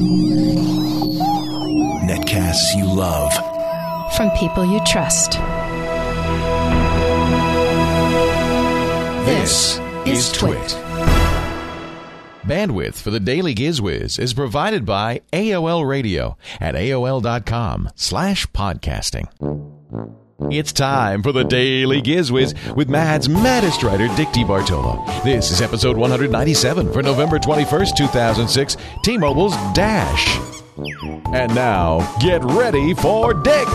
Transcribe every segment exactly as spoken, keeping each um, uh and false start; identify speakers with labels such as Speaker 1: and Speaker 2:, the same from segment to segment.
Speaker 1: Netcasts you love.
Speaker 2: From people you trust.
Speaker 3: This is Twit. Bandwidth for the Daily Gizwiz is provided by A O L Radio at A O L dot com slash podcasting. It's time for the Daily Gizwiz with Mad's maddest writer, Dick DeBartolo. This is episode one ninety-seven for November twenty-first, two thousand six, T-Mobile's Dash. And now, get ready for Dick.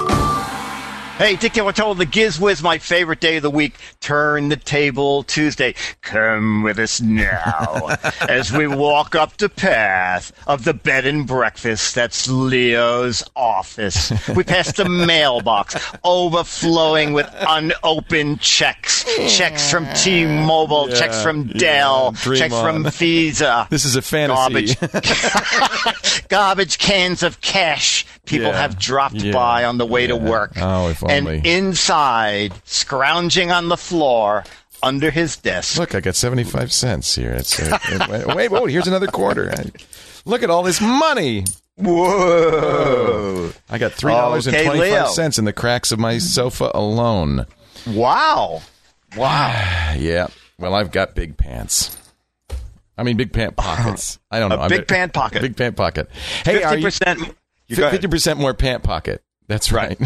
Speaker 4: Hey, Dick DeBartolo, the Gizwiz, my favorite day of the week. Turn the table Tuesday. Come with us now as we walk up the path of the bed and breakfast. That's Leo's office. We pass the mailbox, overflowing with unopened checks. Checks from T-Mobile, yeah, checks from Dell,
Speaker 3: yeah,
Speaker 4: checks
Speaker 3: on.
Speaker 4: from Visa.
Speaker 3: This is a fantasy.
Speaker 4: Garbage, garbage cans of cash people
Speaker 3: yeah,
Speaker 4: have dropped
Speaker 3: yeah,
Speaker 4: by on the way
Speaker 3: yeah.
Speaker 4: to work.
Speaker 3: Oh, if only.
Speaker 4: And inside, scrounging on the floor under his desk.
Speaker 3: Look, I got seventy-five cents here. It's, uh, it, wait, whoa, here's another quarter. I, look at all this money.
Speaker 4: Whoa.
Speaker 3: I got three dollars and twenty-five
Speaker 4: okay,
Speaker 3: cents in the cracks of my sofa alone.
Speaker 4: Wow. Wow.
Speaker 3: Yeah. Well, I've got big pants. I mean, big pant pockets. I don't know.
Speaker 4: A
Speaker 3: I'm
Speaker 4: big
Speaker 3: a,
Speaker 4: pant pocket.
Speaker 3: Big pant pocket. Hey,
Speaker 4: fifty percent.
Speaker 3: Are you, fifty percent more pant pocket. That's right.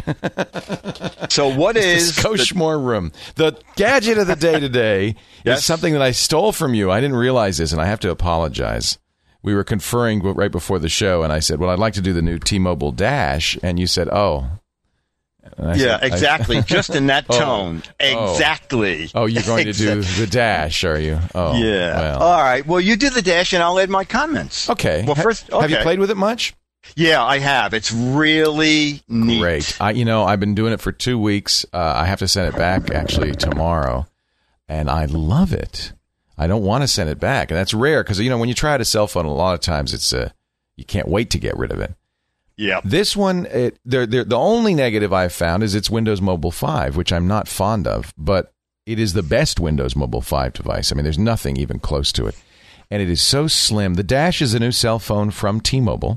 Speaker 4: So what is
Speaker 3: the Skoshmore room? The gadget of the day today
Speaker 4: yes?
Speaker 3: is something that I stole from you. I didn't realize this, and I have to apologize. We were conferring right before the show, and I said, well, I'd like to do the new T-Mobile Dash, and you said, oh.
Speaker 4: Yeah,
Speaker 3: said,
Speaker 4: exactly.
Speaker 3: I,
Speaker 4: Just in that
Speaker 3: oh,
Speaker 4: tone.
Speaker 3: oh.
Speaker 4: Exactly.
Speaker 3: Oh, you're going
Speaker 4: exactly.
Speaker 3: to do the Dash, are you? Oh,
Speaker 4: yeah.
Speaker 3: Well.
Speaker 4: All right. Well, you do the Dash, and I'll add my comments.
Speaker 3: Okay.
Speaker 4: Well, first, okay.
Speaker 3: Have you played with it much?
Speaker 4: Yeah, I have. It's really neat.
Speaker 3: Great. I, you know, I've been doing it for two weeks. Uh, I have to send it back, actually, tomorrow, and I love it. I don't want to send it back, and that's rare because, you know, when you try out a cell phone, a lot of times it's uh, you can't wait to get rid of it.
Speaker 4: Yeah.
Speaker 3: This one, it, they're, they're, the only negative I've found is it's Windows Mobile five, which I'm not fond of, but it is the best Windows Mobile five device. I mean, there's nothing even close to it, and it is so slim. The Dash is a new cell phone from T-Mobile.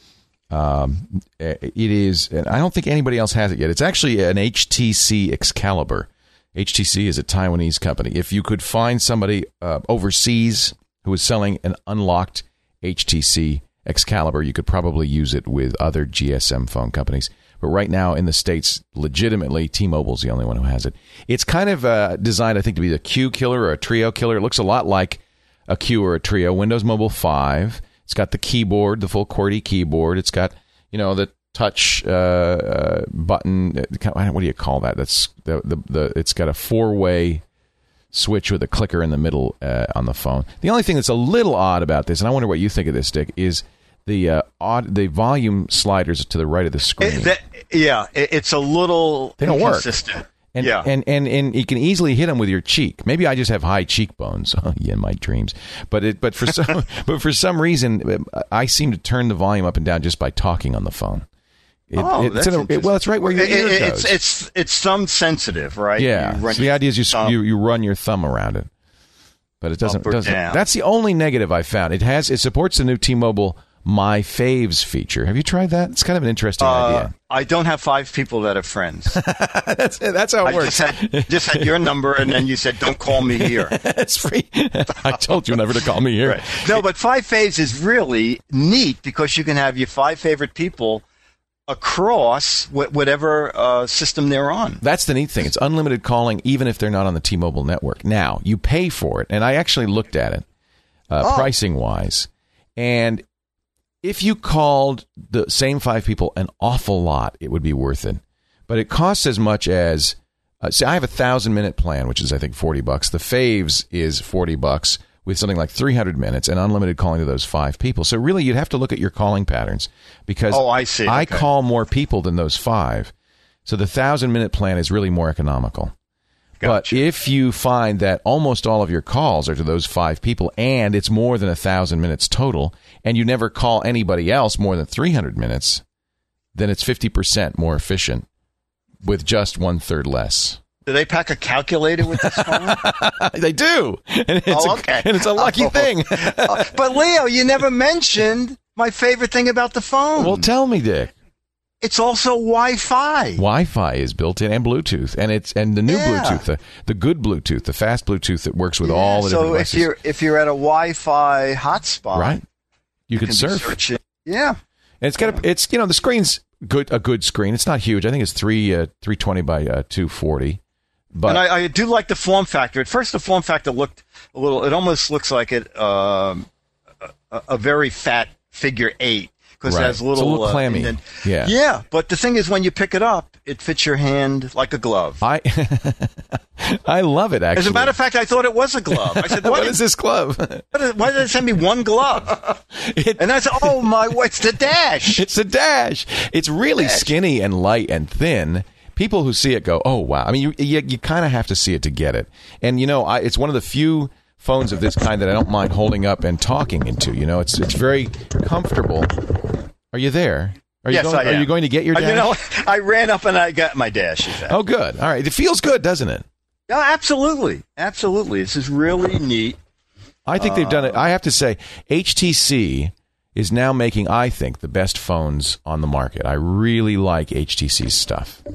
Speaker 3: Um, it is, and I don't think anybody else has it yet. It's actually an H T C Excalibur. H T C is a Taiwanese company. If you could find somebody uh, overseas who is selling an unlocked H T C Excalibur, you could probably use it with other G S M phone companies. But right now in the States, legitimately, T-Mobile's the only one who has it. It's kind of uh, designed, I think, to be the Q killer or a Trio killer. It looks a lot like a Q or a Trio. Windows Mobile five. It's got the keyboard, the full QWERTY keyboard. It's got, you know, the touch uh, uh, button. What do you call that? That's the, the the. It's got a four-way switch with a clicker in the middle uh, on the phone. The only thing that's a little odd about this, and I wonder what you think of this, Dick, is the uh, odd the volume sliders to the right of the screen.
Speaker 4: It, that, yeah, it, it's a little
Speaker 3: they don't
Speaker 4: inconsistent.
Speaker 3: Work. And,
Speaker 4: yeah.
Speaker 3: and, and, and you can easily hit them with your cheek. Maybe I just have high cheekbones. Oh, yeah, my dreams. But it, but for some but for some reason, I seem to turn the volume up and down just by talking on the phone. It,
Speaker 4: oh,
Speaker 3: it,
Speaker 4: that's
Speaker 3: it's a, it, well, it's right where your
Speaker 4: it,
Speaker 3: ear
Speaker 4: it,
Speaker 3: goes.
Speaker 4: It's it's it's thumb sensitive, right?
Speaker 3: Yeah. So the idea is you, you you run your thumb around it, but it doesn't. doesn't
Speaker 4: down.
Speaker 3: That's the only negative I found. It has it supports the new T-Mobile My Faves feature. Have you tried that? It's kind of an interesting
Speaker 4: uh,
Speaker 3: idea.
Speaker 4: I don't have five people that are friends.
Speaker 3: that's that's how it
Speaker 4: I
Speaker 3: works.
Speaker 4: Just had, just had your number, and then you said, "Don't call me here."
Speaker 3: It's free. I told you never to call me here.
Speaker 4: Right. No, but Five Faves is really neat because you can have your five favorite people across wh- whatever uh, system they're on.
Speaker 3: That's the neat thing. It's unlimited calling, even if they're not on the T-Mobile network. Now you pay for it, and I actually looked at it, uh, oh. pricing wise, and if you called the same five people an awful lot, it would be worth it. But it costs as much as, uh, see, I have a thousand minute plan, which is I think forty bucks. The Faves is forty bucks with something like three hundred minutes and unlimited calling to those five people. So really, you'd have to look at your calling patterns because
Speaker 4: oh, I see.
Speaker 3: I
Speaker 4: okay.
Speaker 3: call more people than those five. So the thousand minute plan is really more economical.
Speaker 4: Gotcha.
Speaker 3: But if you find that almost all of your calls are to those five people and it's more than a thousand minutes total and you never call anybody else more than three hundred minutes, then it's fifty percent more efficient with just one third less.
Speaker 4: Do they pack a calculator with this phone?
Speaker 3: They do. And it's
Speaker 4: oh,
Speaker 3: a,
Speaker 4: okay.
Speaker 3: And it's a lucky
Speaker 4: oh,
Speaker 3: thing.
Speaker 4: uh, but, Leo, you never mentioned my favorite thing about the phone.
Speaker 3: Well, tell me, Dick.
Speaker 4: It's also Wi-Fi.
Speaker 3: Wi-Fi is built in, and Bluetooth, and it's and the new
Speaker 4: Yeah.
Speaker 3: Bluetooth, the, the good Bluetooth, the fast Bluetooth that works with
Speaker 4: Yeah,
Speaker 3: all the
Speaker 4: so
Speaker 3: different
Speaker 4: if
Speaker 3: devices.
Speaker 4: you're if you're at a Wi-Fi hotspot,
Speaker 3: right, you,
Speaker 4: you
Speaker 3: can
Speaker 4: can be
Speaker 3: surf.
Speaker 4: searching. Yeah,
Speaker 3: And it's got a, it's you know the screen's good, a good screen. It's not huge. I think it's three uh, three twenty by uh, two forty. But
Speaker 4: and I, I do like the form factor. At first, the form factor looked a little. It almost looks like it um, a, a very fat figure eight because
Speaker 3: Right.
Speaker 4: it has little,
Speaker 3: It's a little
Speaker 4: uh,
Speaker 3: clammy.
Speaker 4: indent-
Speaker 3: Yeah.
Speaker 4: yeah. But the thing is, when you pick it up, it fits your hand like a glove.
Speaker 3: I I love it actually.
Speaker 4: As a matter of fact, I thought it was a glove. I said,
Speaker 3: what
Speaker 4: "What
Speaker 3: is this glove?
Speaker 4: What is, why did they send me one glove?"
Speaker 3: It-
Speaker 4: And I said, "Oh my, what's the dash?"
Speaker 3: It's a dash. It's really
Speaker 4: Dash.
Speaker 3: skinny and light and thin. People who see it go, "Oh wow!" I mean, you you, you kind of have to see it to get it. And you know, I, it's one of the few phones of this kind that I don't mind holding up and talking into. You know, it's it's very comfortable. Are you there? Are you
Speaker 4: Yes,
Speaker 3: going,
Speaker 4: I am.
Speaker 3: Are you going to get your
Speaker 4: Uh,
Speaker 3: dash?
Speaker 4: You know, I ran up and I got my dash. in fact.
Speaker 3: Oh, good. All right. It feels good, doesn't it?
Speaker 4: No, absolutely, absolutely. This is really neat.
Speaker 3: I think they've done it. I have to say, H T C is now making, I think, the best phones on the market. I really like H T C's stuff.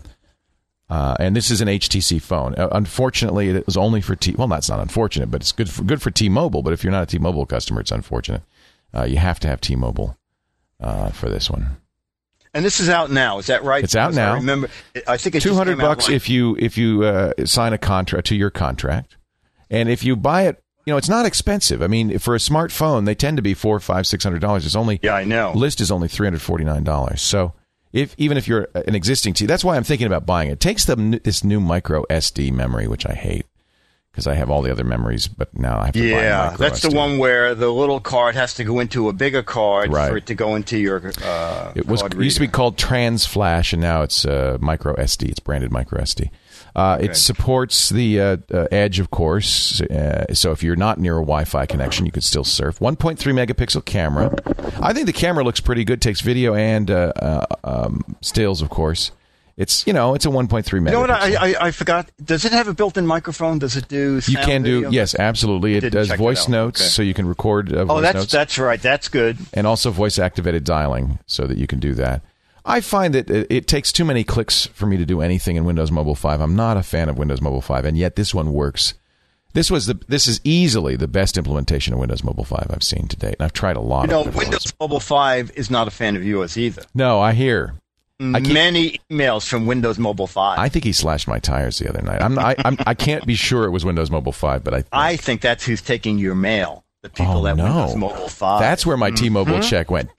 Speaker 3: Uh, and this is an H T C phone. Uh, unfortunately, it was only for T. Well, that's not unfortunate, but it's good for good for T-Mobile. But if you're not a T-Mobile customer, it's unfortunate. Uh, you have to have T-Mobile uh, for this one.
Speaker 4: And this is out now. Is that right?
Speaker 3: It's out
Speaker 4: Because
Speaker 3: now.
Speaker 4: I remember. I think it's
Speaker 3: Two hundred bucks if you if you uh, sign a contract to your contract, and if you buy it, you know it's not expensive. I mean, for a smartphone, they tend to be four, five, six hundred dollars. It's only
Speaker 4: Yeah, I know.
Speaker 3: list is only three hundred forty nine dollars. So if even if you're an existing T, that's why I'm thinking about buying it. It takes the this new micro S D memory, which I hate because I have all the other memories, but now I have to buy a
Speaker 4: Yeah,
Speaker 3: micro
Speaker 4: that's
Speaker 3: S D.
Speaker 4: the one where the little card has to go into a bigger card
Speaker 3: Right.
Speaker 4: for it to go into your. Uh,
Speaker 3: It was
Speaker 4: card
Speaker 3: it used to be
Speaker 4: reader.
Speaker 3: called Trans Flash, and now it's uh, micro S D. It's branded micro S D. Uh,
Speaker 4: Okay.
Speaker 3: It supports the uh, uh, Edge, of course. Uh, so if you're not near a Wi-Fi connection, you could still surf. one point three megapixel camera. I think the camera looks pretty good. Takes video and uh, uh, um, stills, of course. It's you know it's a one point three megapixel.
Speaker 4: You know what? I, I I forgot. Does it have a built-in microphone? Does it do?
Speaker 3: you
Speaker 4: Sound
Speaker 3: can do
Speaker 4: video?
Speaker 3: yes, absolutely. It
Speaker 4: Didn't
Speaker 3: does
Speaker 4: check that
Speaker 3: voice
Speaker 4: out.
Speaker 3: notes,
Speaker 4: Okay.
Speaker 3: so you can record uh, voice
Speaker 4: Oh, that's
Speaker 3: notes.
Speaker 4: that's right. That's good.
Speaker 3: And also voice-activated dialing so that you can do that. I find that it, it takes too many clicks for me to do anything in Windows Mobile five. I'm not a fan of Windows Mobile five, and yet this one works. This was the this is easily the best implementation of Windows Mobile five I've seen to date, and I've tried a lot
Speaker 4: You know,
Speaker 3: of different
Speaker 4: Windows
Speaker 3: ones.
Speaker 4: Mobile five is not a fan of yours either.
Speaker 3: No, I hear. I keep-
Speaker 4: Many emails from Windows Mobile five.
Speaker 3: I think he slashed my tires the other night. I'm I, I'm I can't be sure it was Windows Mobile five, but I
Speaker 4: I think that's who's taking your mail. The people
Speaker 3: Oh,
Speaker 4: that
Speaker 3: no.
Speaker 4: Windows Mobile five.
Speaker 3: that's where my T-Mobile check went.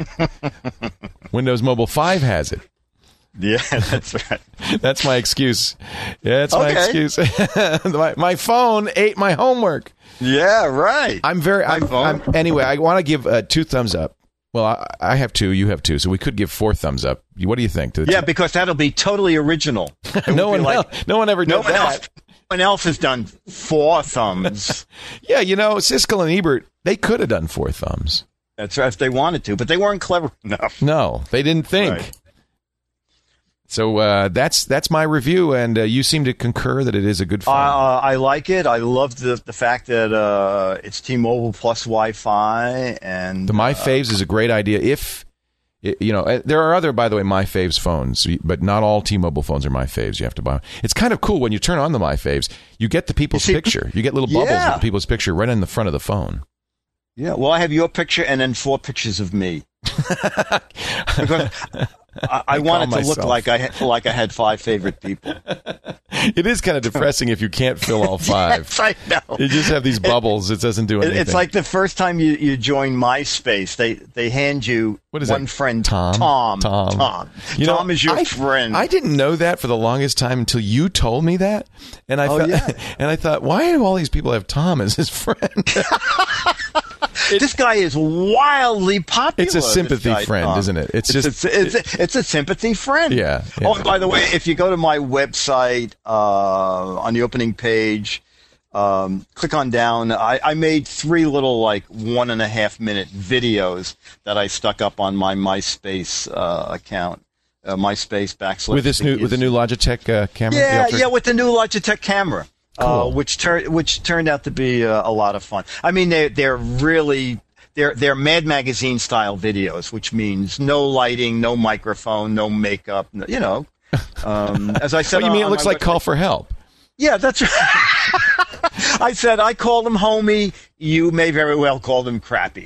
Speaker 3: Windows Mobile five has it.
Speaker 4: Yeah, that's right.
Speaker 3: That's my excuse. Yeah, that's my
Speaker 4: Okay.
Speaker 3: excuse. my, my phone ate my homework.
Speaker 4: Yeah, right.
Speaker 3: I'm very. I'm,
Speaker 4: phone.
Speaker 3: I'm, anyway, I want to give uh, two thumbs up. Well, I, I have two. You have two, so we could give four thumbs up. What do you think? To the
Speaker 4: Yeah, because that'll be totally original. It
Speaker 3: no
Speaker 4: would
Speaker 3: one,
Speaker 4: be like,
Speaker 3: else, no one ever did
Speaker 4: no one
Speaker 3: that.
Speaker 4: else. No one else has done four thumbs.
Speaker 3: Yeah, you know, Siskel and Ebert, they could have done four thumbs.
Speaker 4: That's right, if they wanted to, but they weren't clever enough.
Speaker 3: No, they didn't think.
Speaker 4: Right.
Speaker 3: So uh, that's that's my review, and uh, you seem to concur that it is a good phone.
Speaker 4: Uh, I like it. I love the the fact that uh, it's T-Mobile plus Wi-Fi, and
Speaker 3: the My
Speaker 4: uh,
Speaker 3: Faves is a great idea. If it- you know, uh, there are other, by the way, My Faves phones, but not all T-Mobile phones are My Faves. You have to buy. It's kind of cool when you turn on the My Faves. You get the people's
Speaker 4: You see-
Speaker 3: picture. You get little bubbles
Speaker 4: Yeah.
Speaker 3: of the people's picture right in the front of the phone.
Speaker 4: Yeah, well, I have your picture and then four pictures of me. Because I, I want it to look
Speaker 3: myself.
Speaker 4: like I had, like I had five favorite people.
Speaker 3: It is kind of depressing if you can't fill all five.
Speaker 4: Yes, I know.
Speaker 3: You just have these bubbles. It doesn't do
Speaker 4: It-
Speaker 3: anything.
Speaker 4: It's like the first time you, you join MySpace, they they hand you
Speaker 3: What is
Speaker 4: one
Speaker 3: that?
Speaker 4: friend,
Speaker 3: Tom?
Speaker 4: Tom.
Speaker 3: Tom.
Speaker 4: Tom.
Speaker 3: You know,
Speaker 4: Tom is your
Speaker 3: I,
Speaker 4: friend.
Speaker 3: I didn't know that for the longest time until you told me that, and I
Speaker 4: Oh,
Speaker 3: felt,
Speaker 4: yeah.
Speaker 3: and I thought, why do all these people have Tom as his friend?
Speaker 4: this guy is wildly popular.
Speaker 3: It's a
Speaker 4: this
Speaker 3: sympathy
Speaker 4: guy,
Speaker 3: friend,
Speaker 4: Tom.
Speaker 3: isn't it? It's
Speaker 4: It's,
Speaker 3: just-
Speaker 4: a, it's, a, it's a sympathy friend.
Speaker 3: Yeah, yeah.
Speaker 4: Oh, and by the way, if you go to my website uh, on the opening page, um, click on down. I, I made three little like one and a half minute videos that I stuck up on my MySpace uh, account. Uh, MySpace backslash
Speaker 3: with this new with the new Logitech uh, camera. the
Speaker 4: yeah,
Speaker 3: Ultra-
Speaker 4: yeah, with the new Logitech camera, uh,
Speaker 3: Cool.
Speaker 4: which turned which turned out to be uh, a lot of fun. I mean, they they're really they're they're Mad Magazine style videos, which means no lighting, no microphone, no makeup. No, you know, um, as I said,
Speaker 3: What do you mean?
Speaker 4: on
Speaker 3: It looks
Speaker 4: my
Speaker 3: like
Speaker 4: website-
Speaker 3: Call for Help.
Speaker 4: Yeah, that's right. I said I call them homie. You may very well call them crappy,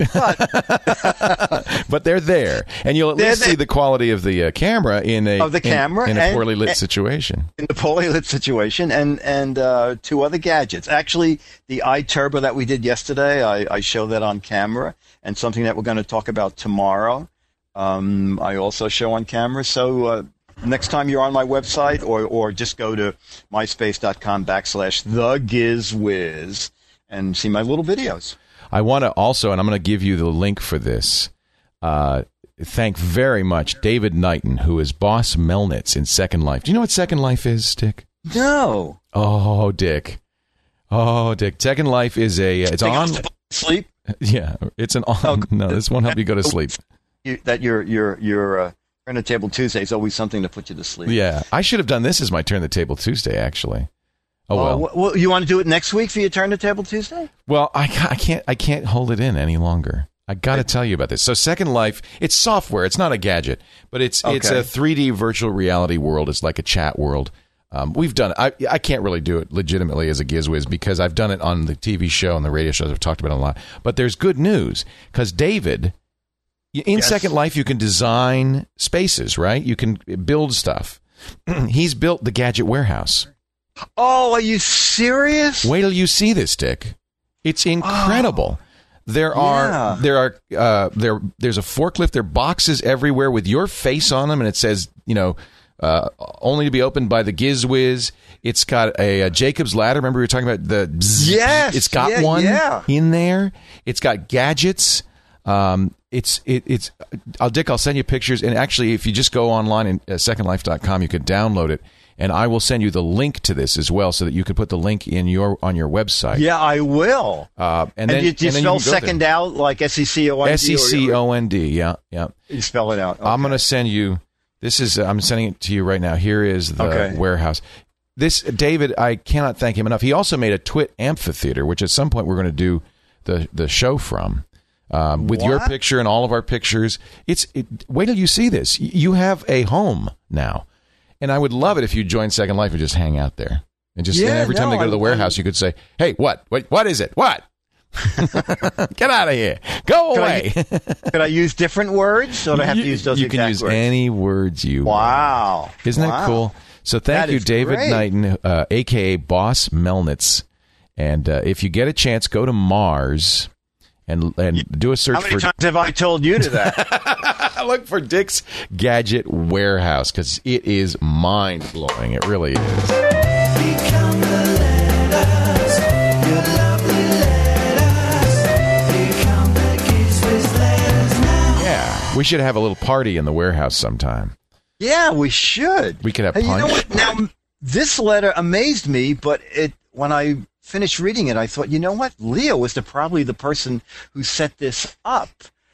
Speaker 4: but
Speaker 3: But they're there, and you'll at
Speaker 4: They're
Speaker 3: least see
Speaker 4: there.
Speaker 3: the quality of the uh, camera in a
Speaker 4: Of the
Speaker 3: in-
Speaker 4: camera
Speaker 3: in, a
Speaker 4: and-
Speaker 3: poorly lit
Speaker 4: and-
Speaker 3: situation.
Speaker 4: in the poorly lit situation, and and uh, two other gadgets. Actually, the iTurbo that we did yesterday, I, I show that on camera, and something that we're going to talk about tomorrow, um, I also show on camera. So uh, next time you're on my website, or or just go to myspace.com backslash the GizWiz and see my little videos.
Speaker 3: I want to also, and I'm going to give you the link for this. Uh, thank very much David Knighton, who is Boss Melnitz in Second Life. Do you know what Second Life is, Dick?
Speaker 4: No.
Speaker 3: Oh, Dick. Oh, Dick. Second Life is a. It's on.
Speaker 4: Sleep.
Speaker 3: Yeah, it's an on.
Speaker 4: Oh,
Speaker 3: No, this won't help you go to sleep.
Speaker 4: You, that your your your uh, Turn the Table Tuesday is always something to put you to sleep.
Speaker 3: Yeah, I should have done this as my Turn the Table Tuesday, actually. Oh well.
Speaker 4: Uh, well, you want to do it next week for your Turn the Table Tuesday?
Speaker 3: Well, I, ca- I can't I can't hold it in any longer. I got to tell you about this. So Second Life, it's software. It's not a gadget, but it's it's
Speaker 4: Okay.
Speaker 3: a three D virtual reality world. It's like a chat world. Um, we've done it. I, I can't really do it legitimately as a GizWiz because I've done it on the T V show and the radio shows. I've talked about it a lot. But there's good news because David, in
Speaker 4: Yes.
Speaker 3: Second Life, you can design spaces, right? You can build stuff. He's built the Gadget Warehouse.
Speaker 4: Oh, are you serious?
Speaker 3: Wait till you see this, Dick. It's incredible. There are
Speaker 4: Yeah.
Speaker 3: there are uh, there there's a forklift. There are boxes everywhere with your face on them, and it says, you know, uh, only to be opened by the GizWiz. It's got a, a Jacob's ladder. Remember we were talking about the bzzz?
Speaker 4: Yes,
Speaker 3: It's got
Speaker 4: yeah,
Speaker 3: one
Speaker 4: yeah.
Speaker 3: in there. It's got gadgets. Um, it's it, it's. I'll Dick. I'll send you pictures. And actually, if you just go online and uh, second life dot com, you could download it. And I will send you the link to this as well, so that you can put the link in your on your website.
Speaker 4: Yeah, I will.
Speaker 3: Uh, and
Speaker 4: And,
Speaker 3: then
Speaker 4: you, you
Speaker 3: and then
Speaker 4: spell
Speaker 3: can go
Speaker 4: second
Speaker 3: there.
Speaker 4: out like S E C O N D?
Speaker 3: S E C O N D. Yeah, yeah.
Speaker 4: You spell it out.
Speaker 3: I'm
Speaker 4: Okay.
Speaker 3: going to send you. This is. I'm sending it to you right now. Here is the
Speaker 4: Okay.
Speaker 3: warehouse. This David, I cannot thank him enough. He also made a Twit amphitheater, which at some point we're going to do the the show from. Um, with your
Speaker 4: What?
Speaker 3: picture and all of our pictures. It's it, wait till you see this. Y- You have a home now, and I would love it if you join Second Life and just hang out there and just and
Speaker 4: Yeah,
Speaker 3: every time
Speaker 4: no,
Speaker 3: they go to the
Speaker 4: I'm-
Speaker 3: warehouse, you could say, "Hey, what? What? What is it? What? Get out of here! Go
Speaker 4: Could I-
Speaker 3: away!"
Speaker 4: Could I use different words, or do I have to use those
Speaker 3: you
Speaker 4: exact
Speaker 3: can use
Speaker 4: words?
Speaker 3: any words you want.
Speaker 4: Wow.
Speaker 3: Isn't that
Speaker 4: Wow.
Speaker 3: cool? So thank
Speaker 4: That
Speaker 3: you,
Speaker 4: is
Speaker 3: David
Speaker 4: great.
Speaker 3: Knighton, uh, a k a. Boss Melnitz. And uh, if you get a chance, go to Mars and and do a search
Speaker 4: How many
Speaker 3: for
Speaker 4: times have I told you to that?
Speaker 3: look for Dick's Gadget Warehouse, because it is mind blowing. It really is.
Speaker 5: Become the letters, your lovely letters. Become the GizWiz letters now.
Speaker 3: Yeah, we should have a little party in the warehouse sometime.
Speaker 4: Yeah, we should.
Speaker 3: We could have
Speaker 4: Hey, you know
Speaker 3: punch.
Speaker 4: what? Now, this letter amazed me, but it when I finished reading it, I thought, you know what? Leo was the, probably the person who set this up.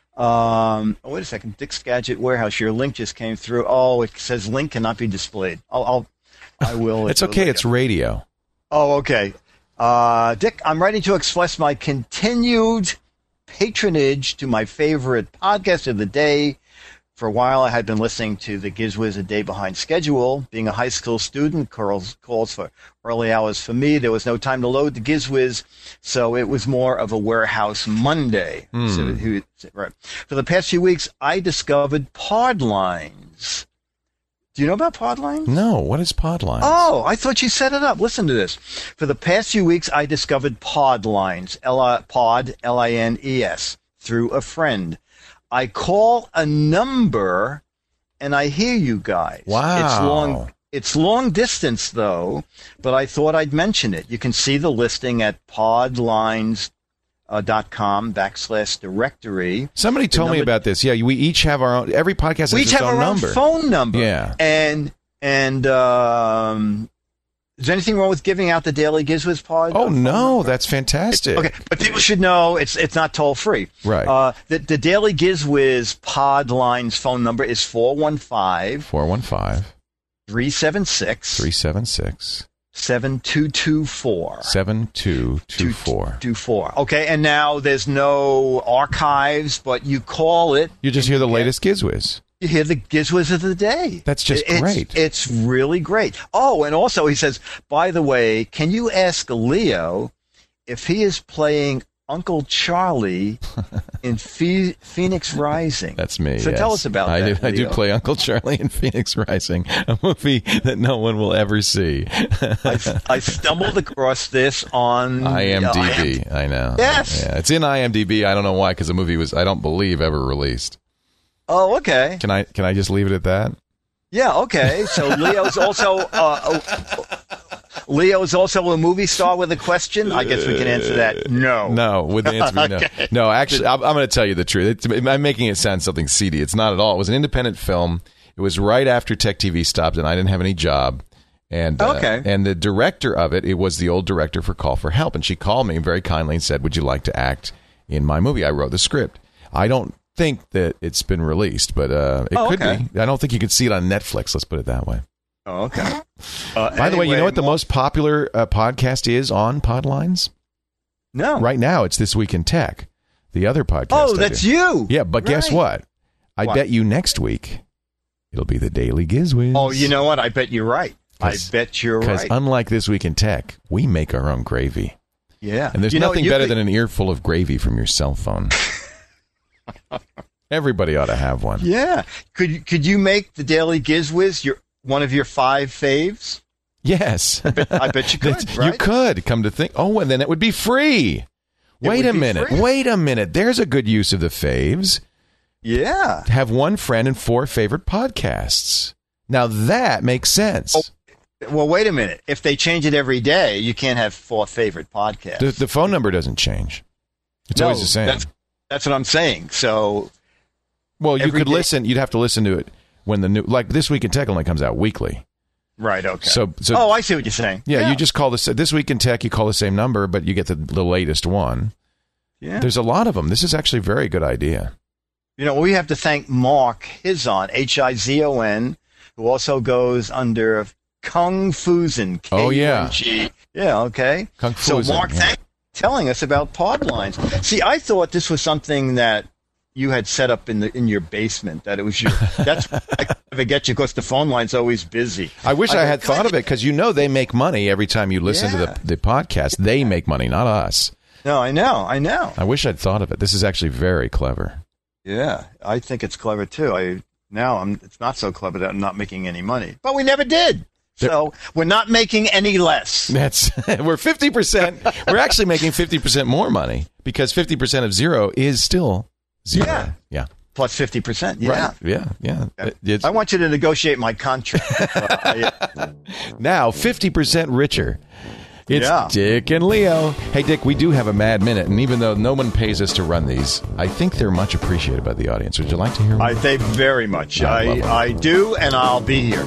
Speaker 4: Um, oh, wait a second. Dick's Gadget Warehouse. Your link just came through. Oh, it says link cannot be displayed. I'll, I'll I will.
Speaker 3: It's okay. It's radio.
Speaker 4: Oh, okay. Uh, Dick, I'm writing to express my continued patronage to my favorite podcast of the day. For a while, I had been listening to the GizWiz a day behind schedule. Being a high school student, calls, calls for early hours for me. There was no time to load the GizWiz, so it was more of a warehouse Monday. So, who, right. For the past few weeks, I discovered pod lines. Do you know about pod lines?
Speaker 3: No, what is Podline?
Speaker 4: Oh, I thought you set it up. Listen to this. For the past few weeks, I discovered pod lines, L- pod, L I N E S, through a friend. I call a number, and I hear you guys.
Speaker 3: Wow.
Speaker 4: It's long. It's long distance, though, but I thought I'd mention it. You can see the listing at podlines dot com backslash directory.
Speaker 3: Somebody told me
Speaker 4: number-
Speaker 3: about this. Yeah, we each have our own. Every podcast has
Speaker 4: We
Speaker 3: its
Speaker 4: each have
Speaker 3: own
Speaker 4: our own
Speaker 3: number.
Speaker 4: phone number.
Speaker 3: Yeah.
Speaker 4: And and um, is there anything wrong with giving out the Daily GizWiz pod?
Speaker 3: Oh
Speaker 4: uh, phone
Speaker 3: no,
Speaker 4: number?
Speaker 3: that's fantastic.
Speaker 4: Okay, but people should know it's it's not toll free.
Speaker 3: Right.
Speaker 4: Uh, the the Daily GizWiz pod lines phone number is four one five,
Speaker 3: four one five,
Speaker 4: three seven six,
Speaker 3: three seven six,
Speaker 4: seven two two four.
Speaker 3: seven two two four.
Speaker 4: Two four. Okay, and now there's no archives, but you call it.
Speaker 3: You just hear the latest Gizwiz.
Speaker 4: You hear the Gizwiz of the day.
Speaker 3: That's just
Speaker 4: it's,
Speaker 3: great.
Speaker 4: It's really great. Oh, and also he says, by the way, can you ask Leo if he is playing Uncle Charlie in Phe- Phoenix Rising?
Speaker 3: That's me.
Speaker 4: So
Speaker 3: yes.
Speaker 4: tell us about
Speaker 3: I
Speaker 4: that.
Speaker 3: do, I do
Speaker 4: Leo.
Speaker 3: play Uncle Charlie in Phoenix Rising, a movie that no one will ever see.
Speaker 4: I, I stumbled across this on
Speaker 3: IMDb. I know.
Speaker 4: Yes.
Speaker 3: Yeah, it's in IMDb. I don't know why, because the movie was, I don't believe, ever released.
Speaker 4: Oh, okay.
Speaker 3: Can I can I just leave it at that?
Speaker 4: Yeah, okay. So Leo's also uh, uh, Leo's also a movie star with a question. I guess we can answer that. No,
Speaker 3: No, with the answer being
Speaker 4: Okay.
Speaker 3: no. No, actually, I'm, I'm going to tell you the truth. It's, I'm making it sound something seedy. It's not at all. It was an independent film. It was right after Tech T V stopped, and I didn't have any job. And uh,
Speaker 4: Okay.
Speaker 3: and the director of it, it was the old director for Call for Help, and she called me very kindly and said, "Would you like to act in my movie?" I wrote the script. I don't think that it's been released, but uh, it
Speaker 4: Oh,
Speaker 3: could
Speaker 4: okay.
Speaker 3: be. I don't think you could see it on Netflix. Let's put it that way.
Speaker 4: Oh, okay. Uh,
Speaker 3: By the way, you know
Speaker 4: anyway,
Speaker 3: what the
Speaker 4: more-
Speaker 3: most popular uh, podcast is on Podlines?
Speaker 4: No.
Speaker 3: Right now, it's This Week in Tech, the other podcast.
Speaker 4: Oh,
Speaker 3: I
Speaker 4: that's
Speaker 3: do.
Speaker 4: you.
Speaker 3: Yeah, but guess
Speaker 4: Right.
Speaker 3: what? I
Speaker 4: What?
Speaker 3: bet you next week it'll be the Daily Gizwiz.
Speaker 4: Oh, you know what? I bet you're right. I
Speaker 3: 'Cause-
Speaker 4: bet you're
Speaker 3: Because
Speaker 4: right.
Speaker 3: unlike This Week in Tech, we make our own gravy.
Speaker 4: Yeah.
Speaker 3: And there's
Speaker 4: You know,
Speaker 3: nothing
Speaker 4: you
Speaker 3: better
Speaker 4: could-
Speaker 3: than an earful of gravy from your cell phone. Everybody ought to have one.
Speaker 4: Yeah. Could could you make the Daily Gizwiz your one of your five faves?
Speaker 3: Yes.
Speaker 4: I bet you could.
Speaker 3: That's-
Speaker 4: right?
Speaker 3: You could, come to think. Oh, and then it would be free.
Speaker 4: It
Speaker 3: Wait
Speaker 4: would
Speaker 3: a
Speaker 4: be
Speaker 3: minute.
Speaker 4: free.
Speaker 3: Wait a minute. There's a good use of the faves.
Speaker 4: Yeah.
Speaker 3: Have one friend and four favorite podcasts. Now that makes sense.
Speaker 4: Oh, Well, wait a minute. If they change it every day, you can't have four favorite podcasts.
Speaker 3: The, the phone number doesn't change. It's
Speaker 4: No,
Speaker 3: always the same.
Speaker 4: That's, that's what I'm saying. So,
Speaker 3: Well, you
Speaker 4: every
Speaker 3: could
Speaker 4: day-
Speaker 3: listen. You'd have to listen to it when the new, like This Week in Tech only comes out weekly.
Speaker 4: right, okay.
Speaker 3: So, so
Speaker 4: oh, I see what you're saying.
Speaker 3: yeah, you just call this This Week in Tech. You call the same number, but you get the, the latest one.
Speaker 4: Yeah.
Speaker 3: There's a lot of them. This is actually a very good idea.
Speaker 4: You know, we have to thank Mark Hizon, H I Z O N, who also goes under Kung Fusen. K U N G.
Speaker 3: Oh, yeah.
Speaker 4: Yeah, okay.
Speaker 3: Kung
Speaker 4: So,
Speaker 3: Fusen,
Speaker 4: Mark,
Speaker 3: yeah.
Speaker 4: thank you for telling us about pod lines. See, I thought this was something that you had set up in the in your basement, that it was your, that's what I never get you because the phone line's always busy.
Speaker 3: I wish I,
Speaker 4: go,
Speaker 3: had thought of it because you know they make money every time you listen
Speaker 4: Yeah.
Speaker 3: to the the podcast. They make money, not us.
Speaker 4: No, I know, I know.
Speaker 3: I wish I'd thought of it. This is actually very clever.
Speaker 4: Yeah, I think it's clever too. I now I'm it's not so clever that I'm not making any money, but we never did. So we're not making any less.
Speaker 3: That's we're fifty percent. We're actually making fifty percent more money because fifty percent of zero is still zero.
Speaker 4: Yeah.
Speaker 3: Yeah.
Speaker 4: Plus fifty percent. Yeah.
Speaker 3: Right. Yeah. Yeah. It- it's
Speaker 4: I want you to negotiate my contract. Uh, I-
Speaker 3: now fifty percent richer. It's
Speaker 4: Yeah.
Speaker 3: Dick and Leo. Hey, Dick, we do have a Mad Minute, and even though no one pays us to run these, I think they're much appreciated by the audience. Would you like to hear one?
Speaker 4: I think very much.
Speaker 3: Yeah, I love
Speaker 4: I,
Speaker 3: them.
Speaker 4: I do, and I'll be here.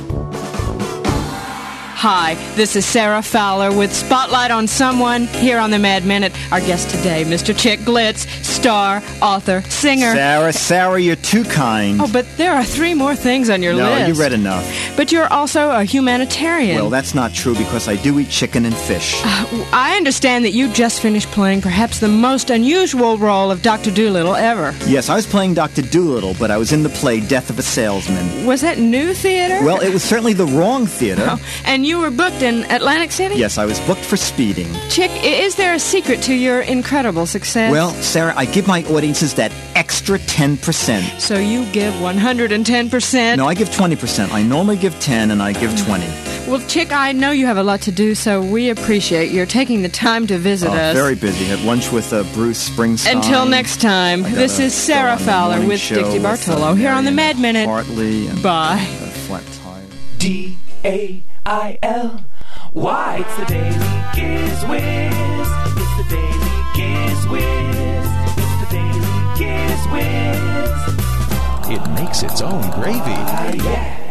Speaker 6: Hi, this is Sarah Fowler with Spotlight on Someone here on the Mad Minute. Our guest today, Mister Chick Glitz, star, author, singer.
Speaker 7: Sarah, Sarah, you're too kind.
Speaker 6: Oh, but there are three more things on your
Speaker 7: no,
Speaker 6: list.
Speaker 7: you read enough.
Speaker 6: But you're also a humanitarian.
Speaker 7: Well, that's not true because I do eat chicken and fish.
Speaker 6: I understand that you just finished playing perhaps the most unusual role of Doctor Dolittle ever.
Speaker 7: Yes, I was playing Doctor Dolittle, but I was in the play Death of a Salesman.
Speaker 6: Was that new theater?
Speaker 7: Well, it was certainly the wrong theater.
Speaker 6: Oh, and you were booked in Atlantic City?
Speaker 7: Yes, I was booked for speeding.
Speaker 6: Chick, i- is there a secret to your incredible success?
Speaker 7: Well, Sarah, I give my audiences that extra ten percent.
Speaker 6: So you give one hundred ten percent?
Speaker 7: No, I give twenty percent. I normally give ten and I give twenty.
Speaker 6: Well, Chick, I know you have a lot to do, so we appreciate your taking the time to visit
Speaker 7: Oh,
Speaker 6: us.
Speaker 7: very busy. Had lunch with uh, Bruce Springsteen.
Speaker 6: Until next time,
Speaker 7: I gotta
Speaker 6: this is
Speaker 7: go
Speaker 6: Sarah
Speaker 7: on the
Speaker 6: Fowler
Speaker 7: morning
Speaker 6: with
Speaker 7: show
Speaker 6: Dixie
Speaker 7: with, uh,
Speaker 6: Bartolo here on the Mad
Speaker 7: Marion
Speaker 6: Minute.
Speaker 7: Hartley and
Speaker 6: Bye.
Speaker 7: uh, Flat Tire.
Speaker 5: D A I L Y. It's the Daily Giz Whiz. It's the Daily Giz Whiz. It's the Daily Giz Whiz.
Speaker 3: It makes its own gravy.
Speaker 5: Ah, yeah.